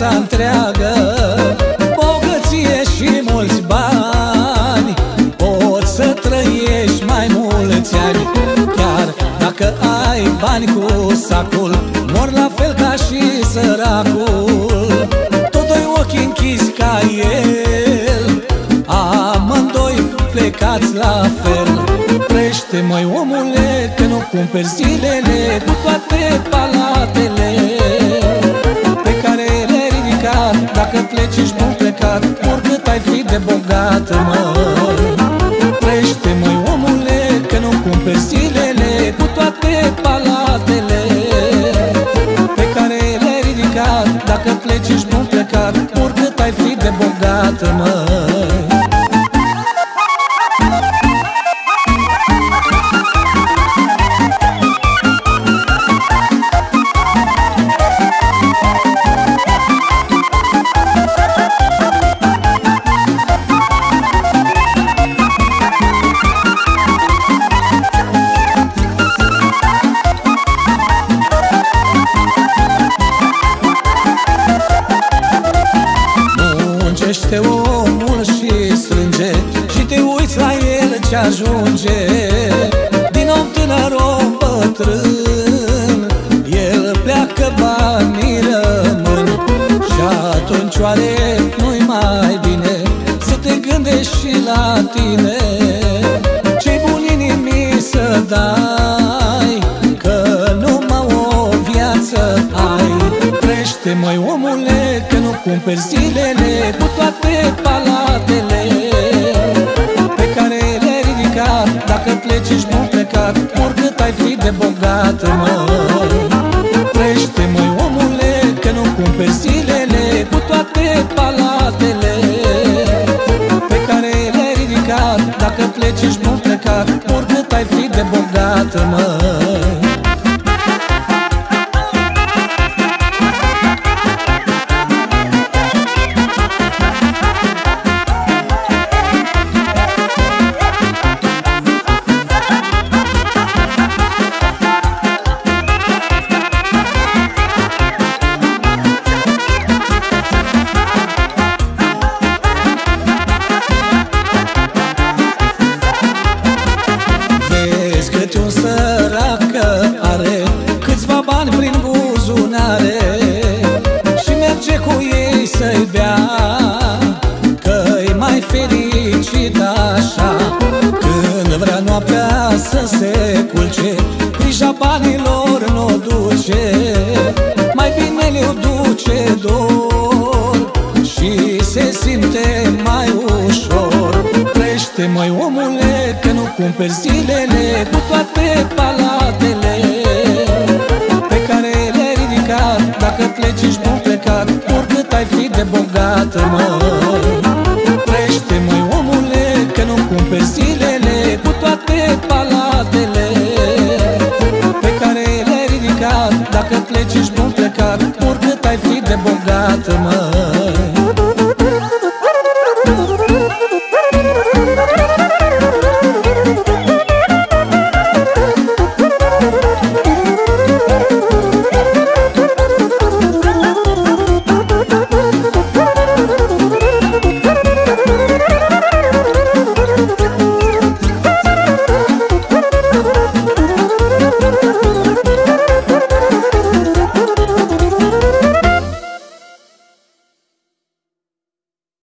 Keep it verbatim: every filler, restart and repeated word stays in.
viața întreagă, bogăție și mulți bani, poți să trăiești mai mulți ani. Chiar dacă ai bani cu sacul, mor la fel ca și săracul. Tot doi ochi închizi ca el, amândoi plecați la fel. Crește, măi omule, că nu cumperi zilele cu toate palatele pe care le-ai ridicat. Dacă pleci ești bun plecat, oricât ai fi de bogat, măi. Crește, măi omule, că nu cumperi zilele cu toate palatele pe care le-ai ridicat. Dacă pleci ești bun plecat, oricât ai fi de bogat, măi. Muncește omul și strânge și te uiți la el ce ajunge. Din om tânăr om bătrân, el pleacă, banii rămân. Și atunci oare nu-i mai bine să te gândești și la tine? Ce-i bun inimii să dai, că numai o viață ai. Crește, măi omule, că nu cumperi zilele cu toate palatele pe care le-ai ridicat. Dacă pleci ești bun plecat, oricât ai fi de bogat, măi. Crește, măi omule, că nu cumperi zilele cu toate palatele pe care le-ai ridicat. Dacă pleci ești bun plecat, oricât ai fi de bogat, măi. Un sărac are câțiva bani prin buzunare și merge cu ei să-i bea, că-i mai fericit așa. Când vrea noaptea să se culce, grija banilor n-o duce, mai bine le-o duce dor și se simte mai ușor. Crește, măi omule, că nu cumperi zilele cu toate palatele pe care le-ai ridicat. Dacă pleci ești bun plecat, oricât ai fi de bogat, măi. Crește, măi omule, că nu cumperi zilele cu toate palatele pe care le-ai ridicat. Dacă pleci ești bun